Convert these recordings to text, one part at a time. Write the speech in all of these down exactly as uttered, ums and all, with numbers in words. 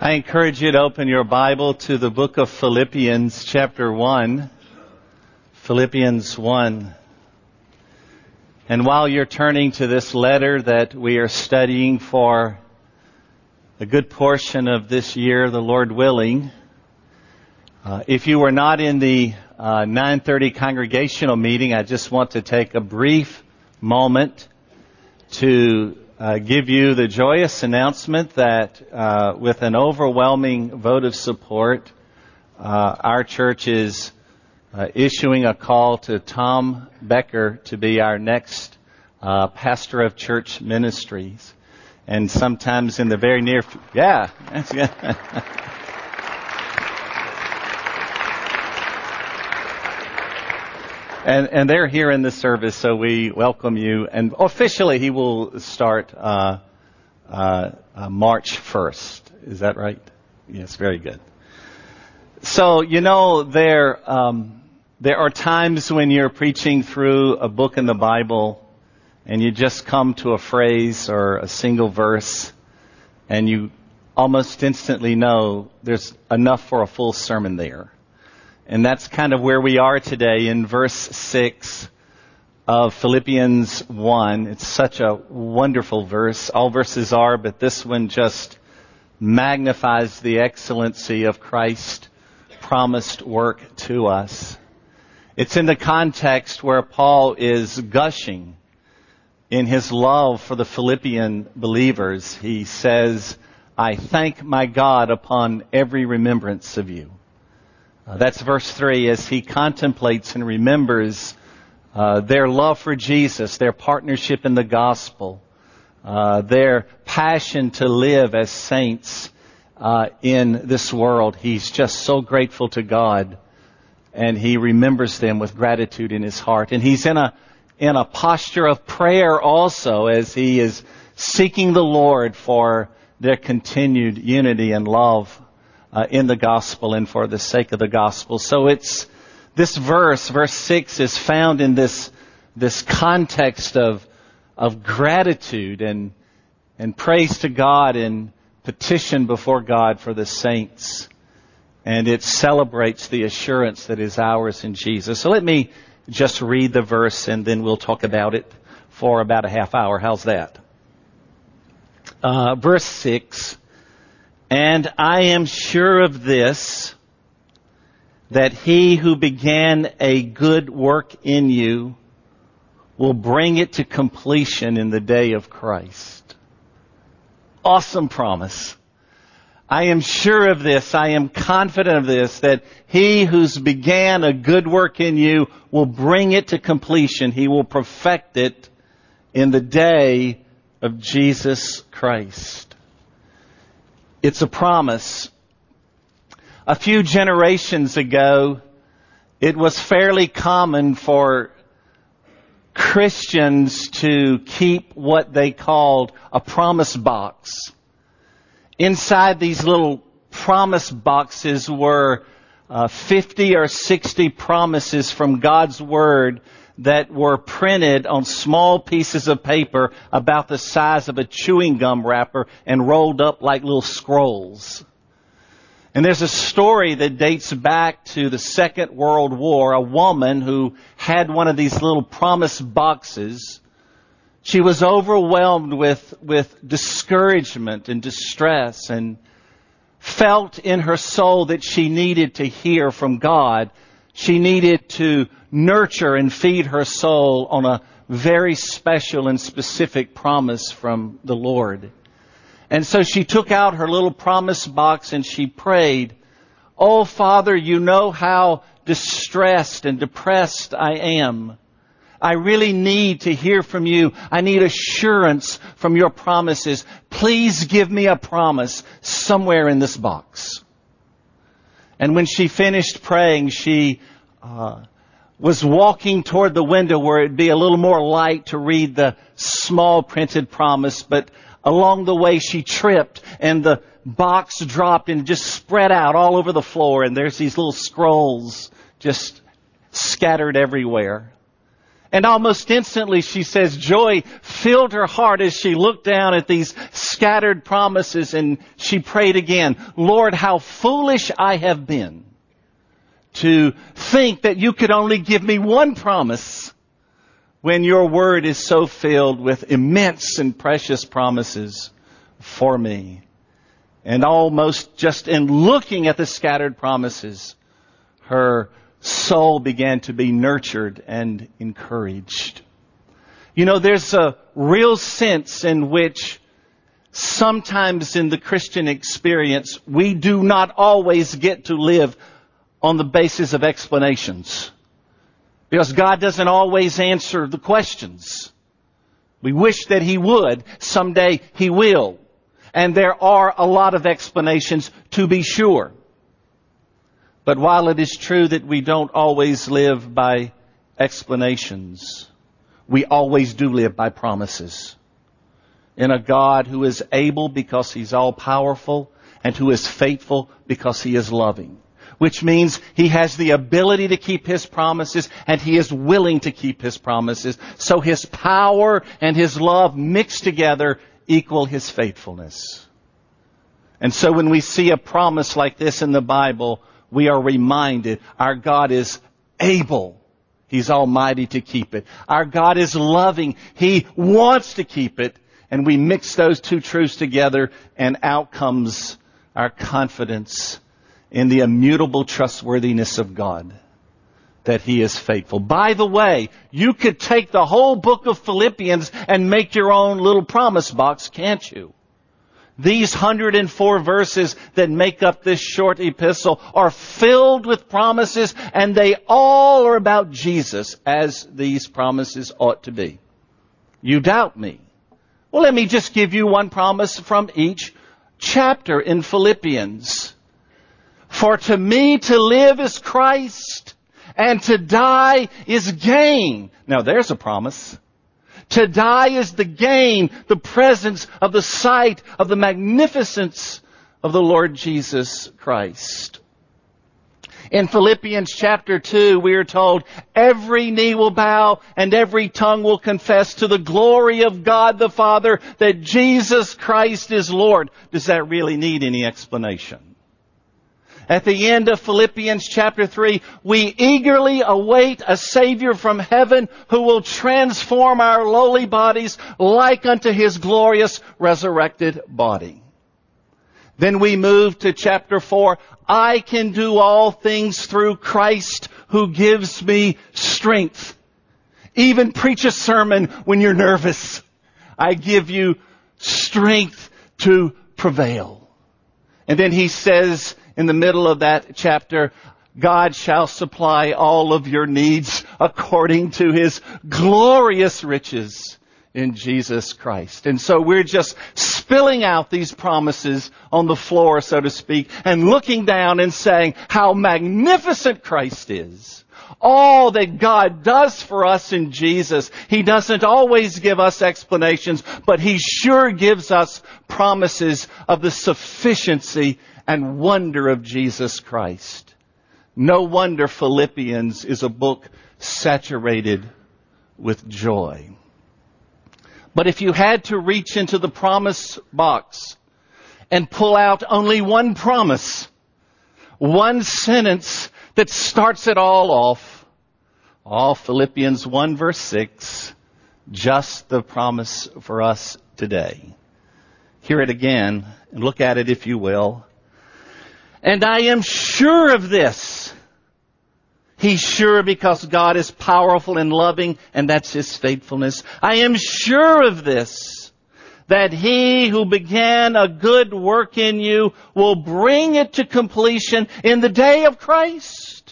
I encourage you to open your Bible to the book of Philippians, chapter one. Philippians one. And while you're turning to this letter that we are studying for a good portion of this year, the Lord willing, uh, if you were not in the uh, nine thirty congregational meeting, I just want to take a brief moment to Uh, give you the joyous announcement that uh, with an overwhelming vote of support, uh, our church is uh, issuing a call to Tom Becker to be our next uh, pastor of church ministries. And sometimes in the very near, f- yeah, that's good. And, and they're here in the service, so we welcome you. And officially, he will start uh, uh, uh, March first. Is that right? Yes, very good. So, you know, there um, there are times when you're preaching through a book in the Bible, and you just come to a phrase or a single verse, and you almost instantly know there's enough for a full sermon there. And that's kind of where we are today in verse six of Philippians one. It's such a wonderful verse. All verses are, but this one just magnifies the excellency of Christ's promised work to us. It's in the context where Paul is gushing in his love for the Philippian believers. He says, "I thank my God upon every remembrance of you." Uh, that's verse three, as he contemplates and remembers uh, their love for Jesus, their partnership in the gospel, uh, their passion to live as saints uh, in this world. He's just so grateful to God, and he remembers them with gratitude in his heart. And he's in a in a posture of prayer also, as he is seeking the Lord for their continued unity and love Uh, in the gospel and for the sake of the gospel. So it's, this verse, verse six, is found in this, this context of, of gratitude and, and praise to God and petition before God for the saints. And it celebrates the assurance that is ours in Jesus. So let me just read the verse and then we'll talk about it for about a half hour. How's that? Uh, verse six. "And I am sure of this, that he who began a good work in you will bring it to completion in the day of Christ." Awesome promise. I am sure of this, I am confident of this, that he who's began a good work in you will bring it to completion. He will perfect it in the day of Jesus Christ. It's a promise. A few generations ago, it was fairly common for Christians to keep what they called a promise box. Inside these little promise boxes were uh, fifty or sixty promises from God's Word that were printed on small pieces of paper about the size of a chewing gum wrapper and rolled up like little scrolls. And there's a story that dates back to the Second World War. A woman who had one of these little promise boxes, she was overwhelmed with, with discouragement and distress and felt in her soul that she needed to hear from God. She needed to nurture and feed her soul on a very special and specific promise from the Lord. And so she took out her little promise box and she prayed, "Oh, Father, you know how distressed and depressed I am. I really need to hear from you. I need assurance from your promises. Please give me a promise somewhere in this box." And when she finished praying, she uh, was walking toward the window where it'd be a little more light to read the small printed promise. But along the way, she tripped and the box dropped and just spread out all over the floor. And there's these little scrolls just scattered everywhere. And almost instantly, she says, joy filled her heart as she looked down at these scattered promises, and she prayed again, Lord, how foolish I have been to think that you could only give me one promise when your word is so filled with immense and precious promises for me. And almost just in looking at the scattered promises, her soul began to be nurtured and encouraged. You know, there's a real sense in which sometimes in the Christian experience, we do not always get to live on the basis of explanations. Because God doesn't always answer the questions. We wish that He would. Someday He will. And there are a lot of explanations, to be sure. But while it is true that we don't always live by explanations, we always do live by promises. In a God who is able because He's all-powerful, and who is faithful because He is loving. Which means He has the ability to keep His promises, and He is willing to keep His promises. So His power and His love mixed together equal His faithfulness. And so when we see a promise like this in the Bible, we are reminded our God is able. He's almighty to keep it. Our God is loving. He wants to keep it. And we mix those two truths together, and out comes our confidence in the immutable trustworthiness of God, that He is faithful. By the way, you could take the whole book of Philippians and make your own little promise box, can't you? These one hundred four verses that make up this short epistle are filled with promises, and they all are about Jesus, as these promises ought to be. You doubt me? Well, let me just give you one promise from each chapter in Philippians. For to me to live is Christ, and to die is gain. Now there's a promise. To die is the gain, the presence of the sight of the magnificence of the Lord Jesus Christ. In Philippians chapter two, we are told, every knee will bow and every tongue will confess to the glory of God the Father that Jesus Christ is Lord. Does that really need any explanation? At the end of Philippians chapter three, we eagerly await a Savior from heaven who will transform our lowly bodies like unto His glorious resurrected body. Then we move to chapter four. I can do all things through Christ who gives me strength. Even preach a sermon when you're nervous. I give you strength to prevail. And then he says, in the middle of that chapter, God shall supply all of your needs according to His glorious riches in Jesus Christ. And so we're just spilling out these promises on the floor, so to speak, and looking down and saying how magnificent Christ is. All that God does for us in Jesus. He doesn't always give us explanations, but He sure gives us promises of the sufficiency and wonder of Jesus Christ. No wonder Philippians is a book saturated with joy. But if you had to reach into the promise box and pull out only one promise, one sentence that starts it all off, all Philippians one verse six, just the promise for us today. Hear it again and look at it if you will. And I am sure of this. He's sure because God is powerful and loving, and that's His faithfulness. I am sure of this, that He who began a good work in you will bring it to completion in the day of Christ.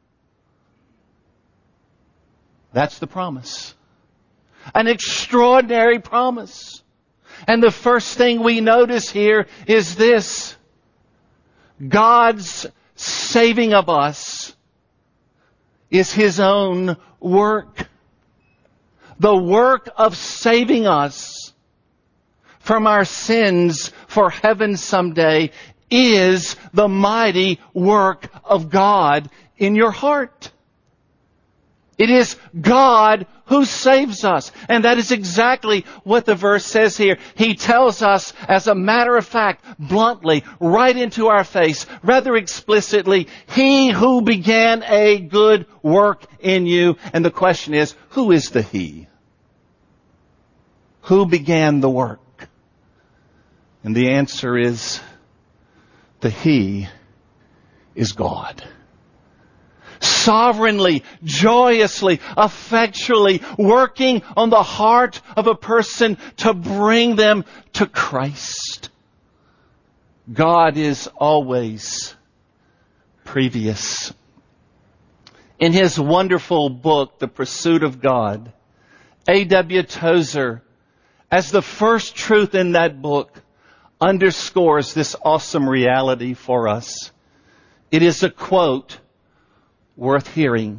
That's the promise. An extraordinary promise. And the first thing we notice here is this. God's saving of us is His own work. The work of saving us from our sins for heaven someday is the mighty work of God in your heart. It is God who saves us. And that is exactly what the verse says here. He tells us, as a matter of fact, bluntly, right into our face, rather explicitly, He who began a good work in you. And the question is, who is the He? Who began the work? And the answer is, the He is God. Sovereignly, joyously, effectually working on the heart of a person to bring them to Christ. God is always previous. In his wonderful book, The Pursuit of God, A W Tozer, as the first truth in that book, underscores this awesome reality for us. It is a quote worth hearing.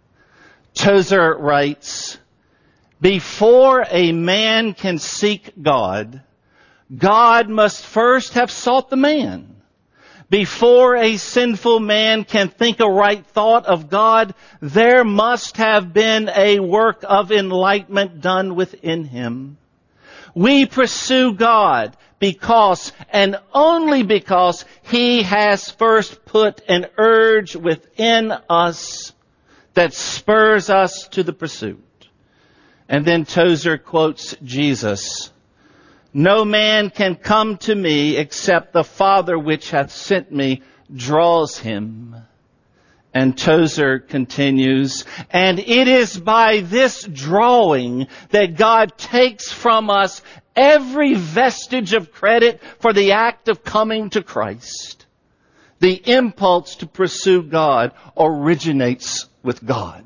Tozer writes, "Before a man can seek God, God must first have sought the man. Before a sinful man can think a right thought of God, there must have been a work of enlightenment done within him. We pursue God because, and only because, He has first put an urge within us that spurs us to the pursuit." And then Tozer quotes Jesus, "No man can come to me except the Father which hath sent me draws him." And Tozer continues, "And it is by this drawing that God takes from us every vestige of credit for the act of coming to Christ. The impulse to pursue God originates with God."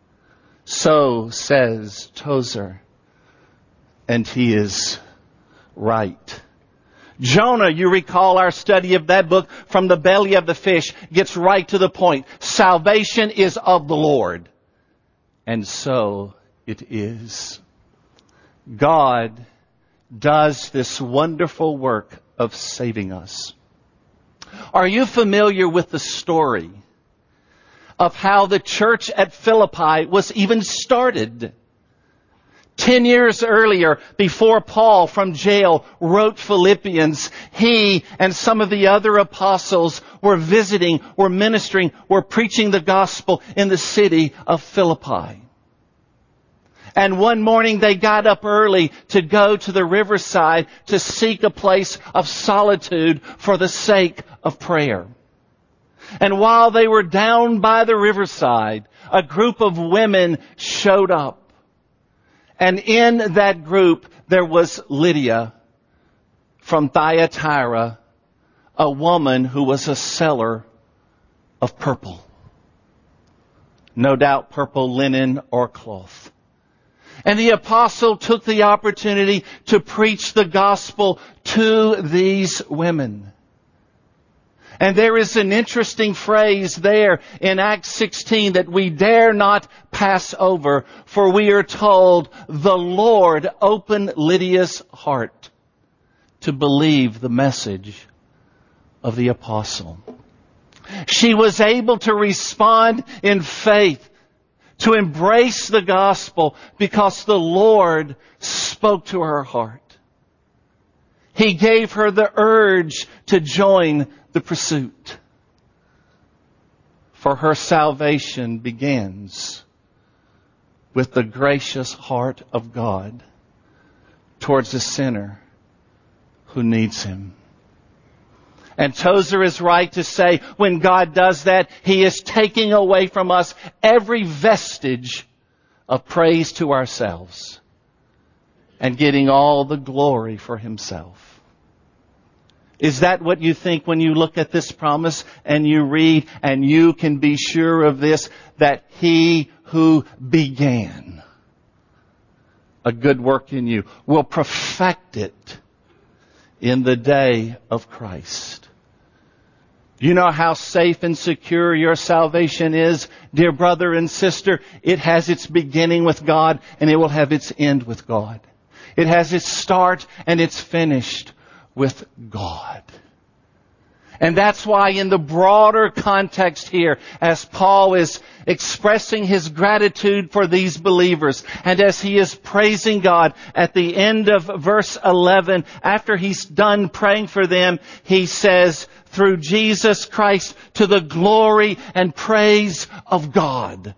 So says Tozer, and he is right. Jonah, you recall our study of that book, from the belly of the fish, gets right to the point. Salvation is of the Lord. And so it is. God does this wonderful work of saving us. Are you familiar with the story of how the church at Philippi was even started? Ten years earlier, before Paul from jail wrote Philippians, he and some of the other apostles were visiting, were ministering, were preaching the gospel in the city of Philippi. And one morning they got up early to go to the riverside to seek a place of solitude for the sake of prayer. And while they were down by the riverside, a group of women showed up. And in that group, there was Lydia from Thyatira, a woman who was a seller of purple. No doubt purple linen or cloth. And the apostle took the opportunity to preach the gospel to these women. And there is an interesting phrase there in Acts sixteen that we dare not pass over, for we are told the Lord opened Lydia's heart to believe the message of the apostle. She was able to respond in faith, to embrace the gospel, because the Lord spoke to her heart. He gave her the urge to join the pursuit. For her salvation begins with the gracious heart of God towards a sinner who needs Him. And Tozer is right to say when God does that, He is taking away from us every vestige of praise to ourselves and getting all the glory for Himself. Is that what you think when you look at this promise and you read, and you can be sure of this, that He who began a good work in you will perfect it in the day of Christ? You know how safe and secure your salvation is, dear brother and sister? It has its beginning with God, and it will have its end with God. It has its start and it's finished with God. And that's why in the broader context here, as Paul is expressing his gratitude for these believers, and as he is praising God at the end of verse eleven, after he's done praying for them, he says, through Jesus Christ, to the glory and praise of God.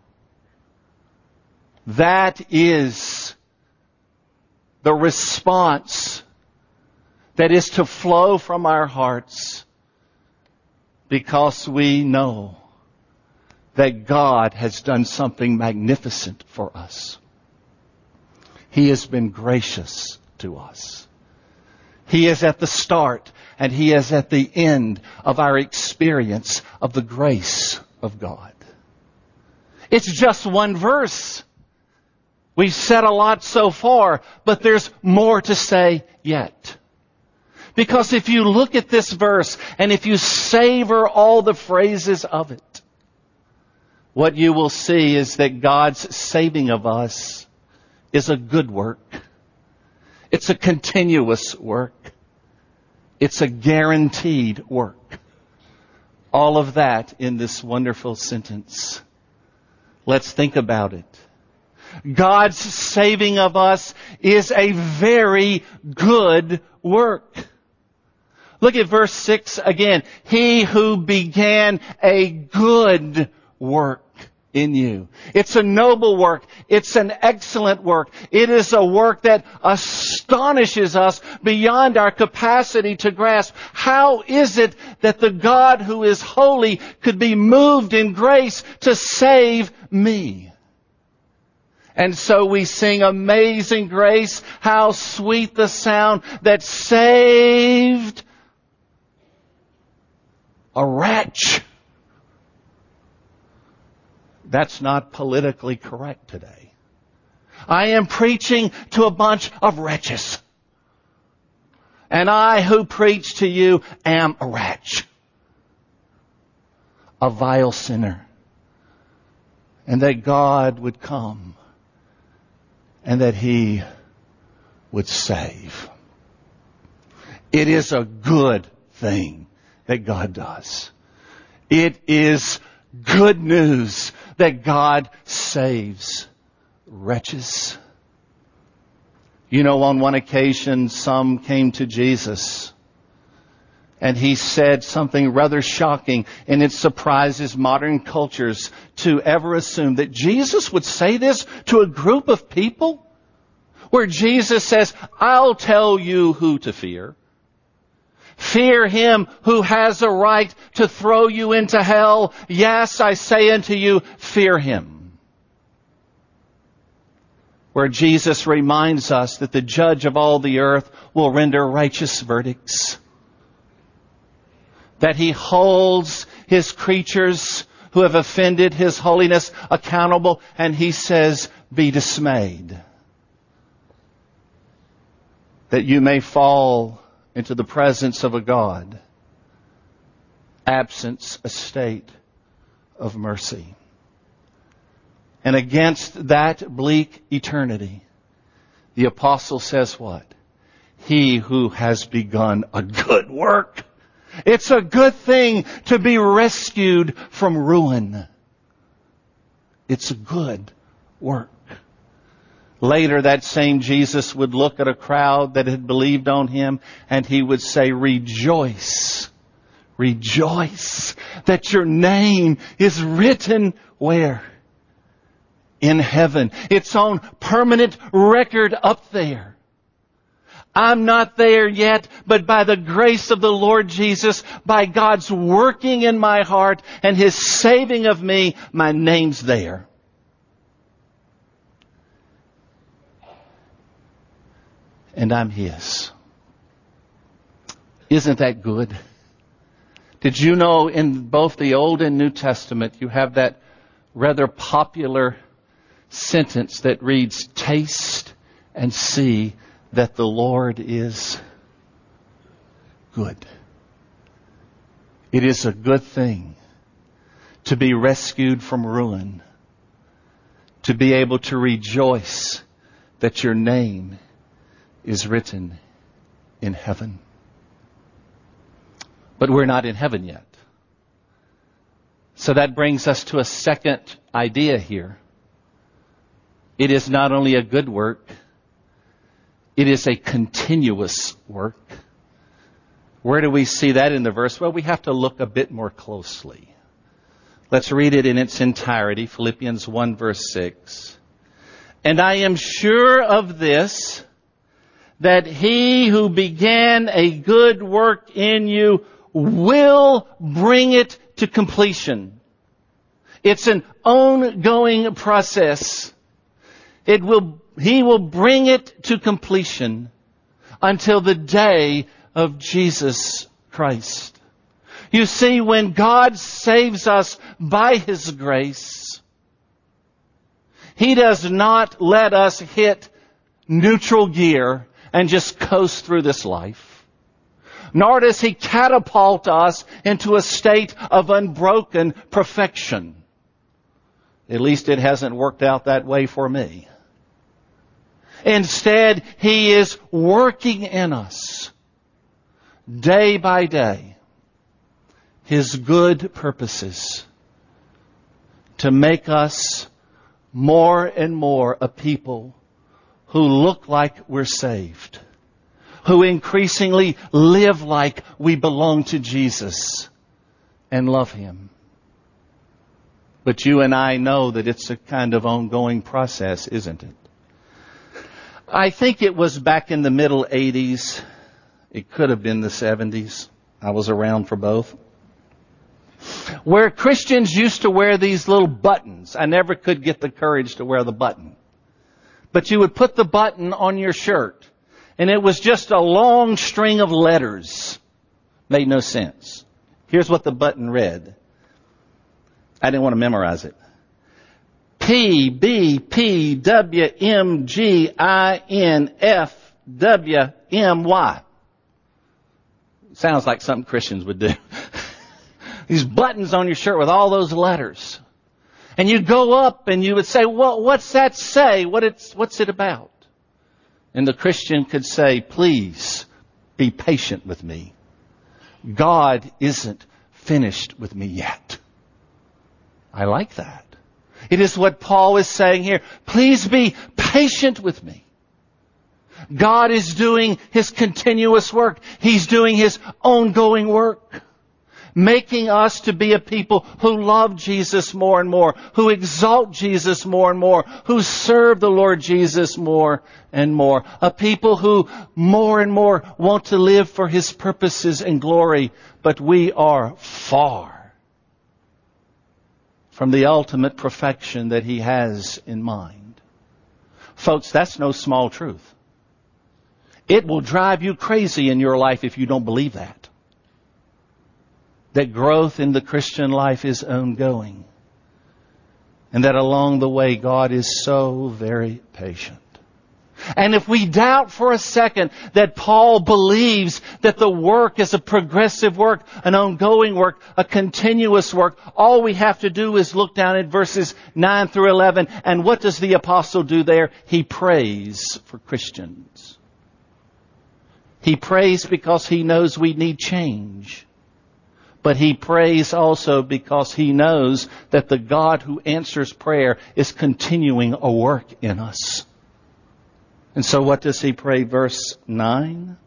That is the response that is to flow from our hearts, because we know that God has done something magnificent for us. He has been gracious to us. He is at the start and He is at the end of our experience of the grace of God. It's just one verse. We've said a lot so far, but there's more to say yet. Because if you look at this verse and if you savor all the phrases of it, what you will see is that God's saving of us is a good work. It's a continuous work. It's a guaranteed work. All of that in this wonderful sentence. Let's think about it. God's saving of us is a very good work. Look at verse six again. He who began a good work in you. It's a noble work. It's an excellent work. It is a work that astonishes us beyond our capacity to grasp. How is it that the God who is holy could be moved in grace to save me? And so we sing Amazing Grace, how sweet the sound that saved a wretch. That's not politically correct today. I am preaching to a bunch of wretches. And I who preach to you am a wretch. A vile sinner. And that God would come and that He would save. It is a good thing that God does. It is good news that God saves wretches. You know, on one occasion, some came to Jesus and He said something rather shocking, and it surprises modern cultures to ever assume that Jesus would say this to a group of people, where Jesus says, I'll tell you who to fear. Fear him who has a right to throw you into hell. Yes, I say unto you, fear him. Where Jesus reminds us that the judge of all the earth will render righteous verdicts. That He holds His creatures who have offended His holiness accountable, and He says, be dismayed. That you may fall into the presence of a God, absence a state of mercy. And against that bleak eternity, the apostle says what? He who has begun a good work. It's a good thing to be rescued from ruin. It's a good work. Later, that same Jesus would look at a crowd that had believed on Him, and He would say, rejoice, rejoice that your name is written where? In heaven. It's on permanent record up there. I'm not there yet, but by the grace of the Lord Jesus, by God's working in my heart and His saving of me, my name's there. And I'm His. Isn't that good? Did you know in both the Old and New Testament you have that rather popular sentence that reads, taste and see that the Lord is good. It is a good thing to be rescued from ruin, to be able to rejoice that your name is written in heaven. But we're not in heaven yet. So that brings us to a second idea here. It is not only a good work, it is a continuous work. Where do we see that in the verse? Well, we have to look a bit more closely. Let's read it in its entirety, Philippians one verse six. And I am sure of this, that he who began a good work in you will bring it to completion. It's an ongoing process. It will, he will bring it to completion until the day of Jesus Christ. You see, when God saves us by His grace, He does not let us hit neutral gear and just coast through this life. Nor does He catapult us into a state of unbroken perfection. At least it hasn't worked out that way for me. Instead, He is working in us day by day His good purposes to make us more and more a people who look like we're saved, who increasingly live like we belong to Jesus and love Him. But you and I know that it's a kind of ongoing process, isn't it? I think it was back in the middle eighties. It could have been the seventies. I was around for both. Where Christians used to wear these little buttons. I never could get the courage to wear the button. But you would put the button on your shirt, and it was just a long string of letters. Made no sense. Here's what the button read. I didn't want to memorize it. P, B, P, W, M, G, I, N, F, W, M, Y. Sounds like something Christians would do. These buttons on your shirt with all those letters. And you go up and you would say, well, what's that say? What it's, what's it about? And the Christian could say, please be patient with me. God isn't finished with me yet. I like that. It is what Paul is saying here. Please be patient with me. God is doing His continuous work. He's doing His ongoing work. Making us to be a people who love Jesus more and more, who exalt Jesus more and more, who serve the Lord Jesus more and more. A people who more and more want to live for His purposes and glory, but we are far from the ultimate perfection that He has in mind. Folks, that's no small truth. It will drive you crazy in your life if you don't believe that. That growth in the Christian life is ongoing. And that along the way, God is so very patient. And if we doubt for a second that Paul believes that the work is a progressive work, an ongoing work, a continuous work, all we have to do is look down at verses nine through eleven. And what does the apostle do there? He prays for Christians. He prays because he knows we need change. But he prays also because he knows that the God who answers prayer is continuing a work in us. And so what does he pray? Verse nine.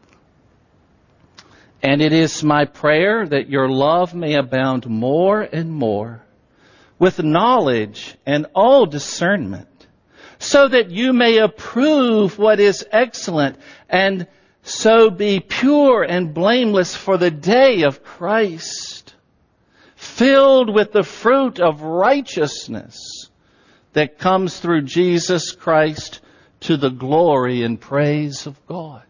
And it is my prayer that your love may abound more and more with knowledge and all discernment, so that you may approve what is excellent and so be pure and blameless for the day of Christ, filled with the fruit of righteousness that comes through Jesus Christ to the glory and praise of God.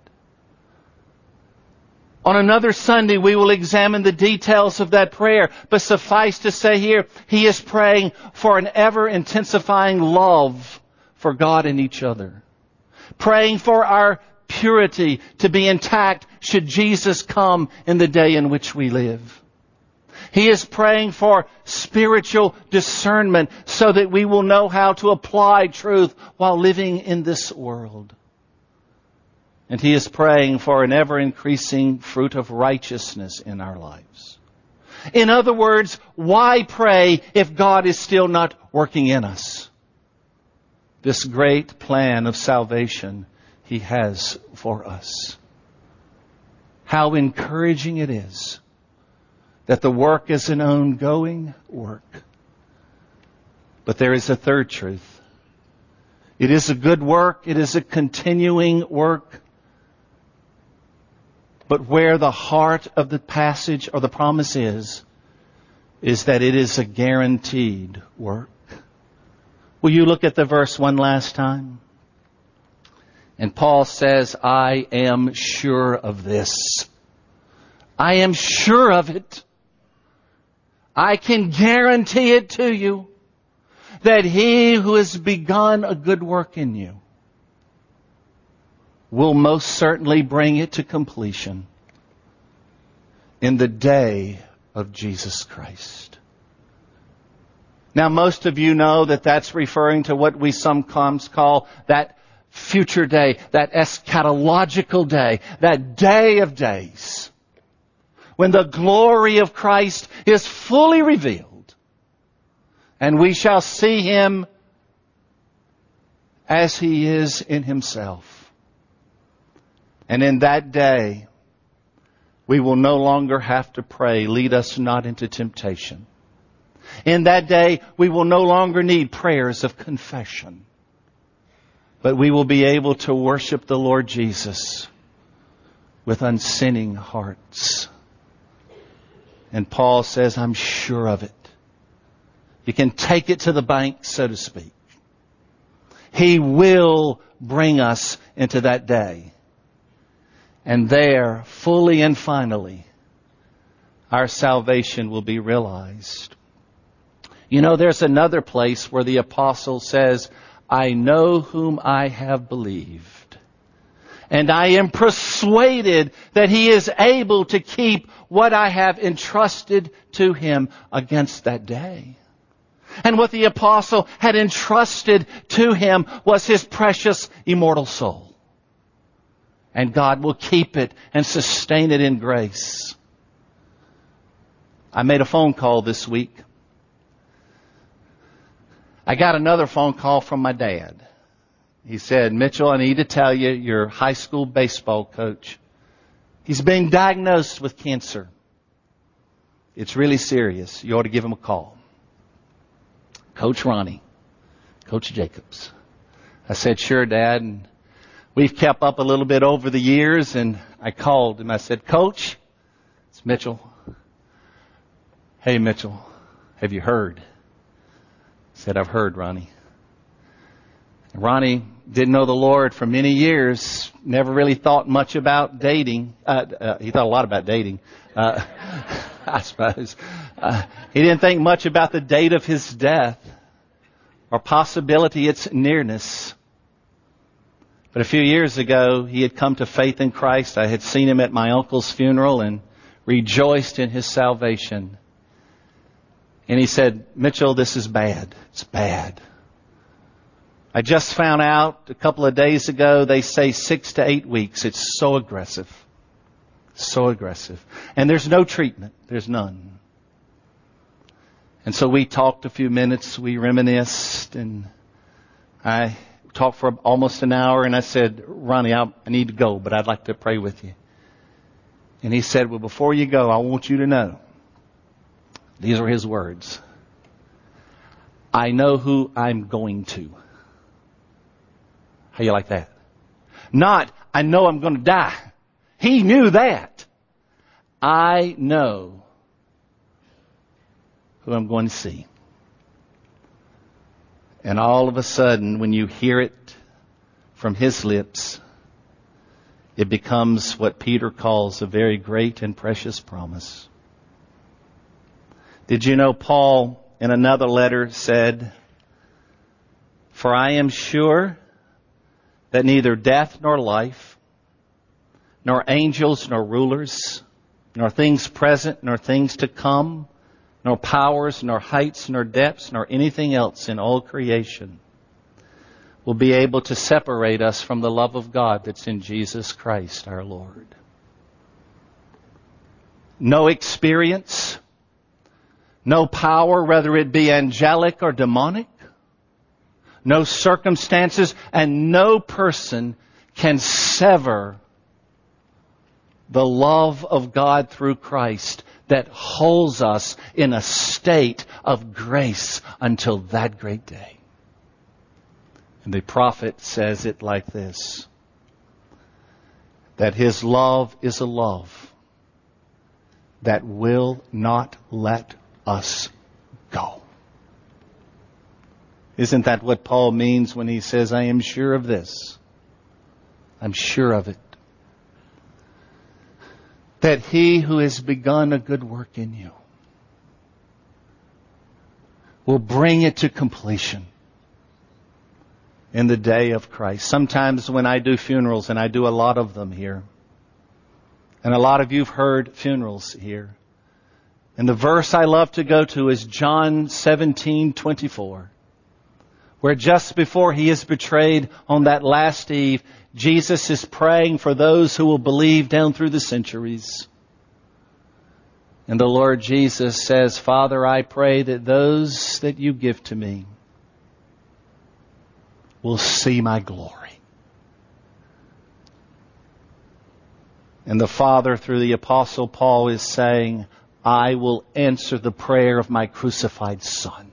On another Sunday, we will examine the details of that prayer, but suffice to say here, he is praying for an ever-intensifying love for God and each other. Praying for our purity to be intact should Jesus come in the day in which we live. He is praying for spiritual discernment so that we will know how to apply truth while living in this world. And He is praying for an ever-increasing fruit of righteousness in our lives. In other words, why pray if God is still not working in us? This great plan of salvation He has for us. How encouraging it is that the work is an ongoing work. But there is a third truth. It is a good work. It is a continuing work. But where the heart of the passage or the promise is, is that it is a guaranteed work. Will you look at the verse one last time? And Paul says, I am sure of this. I am sure of it. I can guarantee it to you that He who has begun a good work in you will most certainly bring it to completion in the day of Jesus Christ. Now, most of you know that that's referring to what we sometimes call that future day, that eschatological day, that day of days, when the glory of Christ is fully revealed, and we shall see Him as He is in Himself. And in that day, we will no longer have to pray, lead us not into temptation. In that day, we will no longer need prayers of confession. But we will be able to worship the Lord Jesus with unsinning hearts. And Paul says, I'm sure of it. You can take it to the bank, so to speak. He will bring us into that day. And there, fully and finally, our salvation will be realized. You know, there's another place where the apostle says, I know whom I have believed, and I am persuaded that He is able to keep what I have entrusted to Him against that day. And what the apostle had entrusted to him was his precious immortal soul. And God will keep it and sustain it in grace. I made a phone call this week. I got another phone call from my dad. He said, Mitchell, I need to tell you, your high school baseball coach, he's being diagnosed with cancer. It's really serious. You ought to give him a call. Coach Ronnie, Coach Jacobs. I said, sure, Dad. And we've kept up a little bit over the years, and I called him. I said, Coach, it's Mitchell. Hey, Mitchell, have you heard? I said, I've heard, Ronnie. And Ronnie didn't know the Lord for many years, never really thought much about dating. Uh, uh, he thought a lot about dating, uh, I suppose. Uh, he didn't think much about the date of his death or possibility its nearness. But a few years ago, he had come to faith in Christ. I had seen him at my uncle's funeral and rejoiced in his salvation. And he said, Mitchell, this is bad. It's bad. I just found out a couple of days ago, they say six to eight weeks. It's so aggressive. So aggressive. And there's no treatment. There's none. And so we talked a few minutes. We reminisced. And I talked for almost an hour. And I said, Ronnie, I need to go, but I'd like to pray with you. And he said, well, before you go, I want you to know. These are his words. I know who I'm going to. How you like that? Not, I know I'm going to die. He knew that. I know who I'm going to see. And all of a sudden, when you hear it from his lips, it becomes what Peter calls a very great and precious promise. Did you know Paul in another letter said, for I am sure that neither death nor life, nor angels nor rulers, nor things present nor things to come, nor powers, nor heights, nor depths, nor anything else in all creation will be able to separate us from the love of God that's in Jesus Christ our Lord. No experience, no power, whether it be angelic or demonic, no circumstances, and no person can sever the love of God through Christ that holds us in a state of grace until that great day. And the prophet says it like this, that His love is a love that will not let us go. Isn't that what Paul means when he says, I am sure of this? I'm sure of it. That He who has begun a good work in you will bring it to completion in the day of Christ. Sometimes when I do funerals, and I do a lot of them here, and a lot of you've heard funerals here, and the verse I love to go to is John seventeen twenty-four, where just before He is betrayed on that last eve, Jesus is praying for those who will believe down through the centuries. And the Lord Jesus says, Father, I pray that those that you give to me will see my glory. And the Father, through the Apostle Paul, is saying, I will answer the prayer of my crucified Son.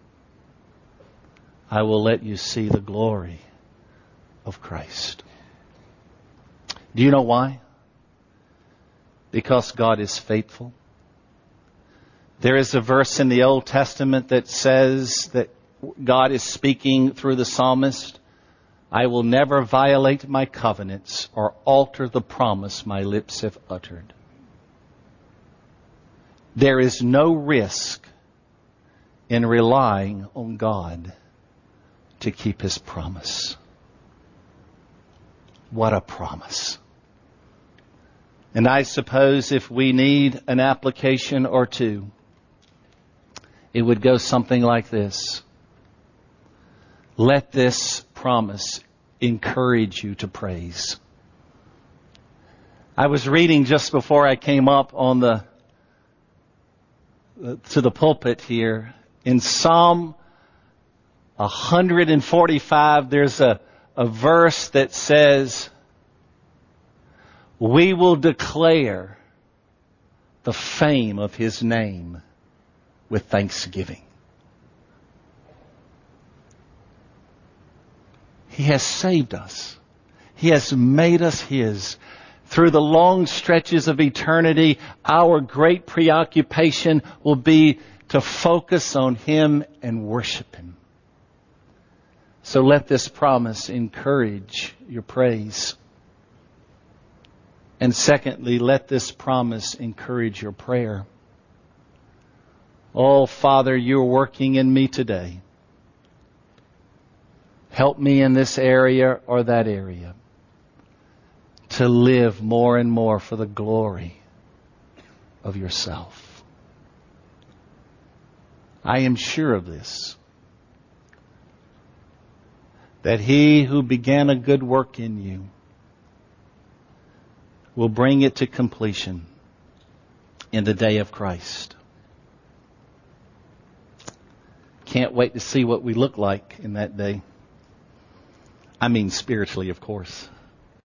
I will let you see the glory of Christ. Do you know why? Because God is faithful. There is a verse in the Old Testament that says that God is speaking through the psalmist, I will never violate my covenants or alter the promise my lips have uttered. There is no risk in relying on God to keep His promise. What a promise. And I suppose if we need an application or two, it would go something like this. Let this promise encourage you to praise. I was reading just before I came up on the to the pulpit here. In Psalm one forty-five, there's a, a verse that says, we will declare the fame of His name with thanksgiving. He has saved us. He has made us His. Through the long stretches of eternity, our great preoccupation will be to focus on Him and worship Him. So let this promise encourage your praise. And secondly, let this promise encourage your prayer. Oh, Father, you're working in me today. Help me in this area or that area to live more and more for the glory of yourself. I am sure of this, that He who began a good work in you will bring it to completion in the day of Christ. Can't wait to see what we look like in that day. I mean spiritually, of course.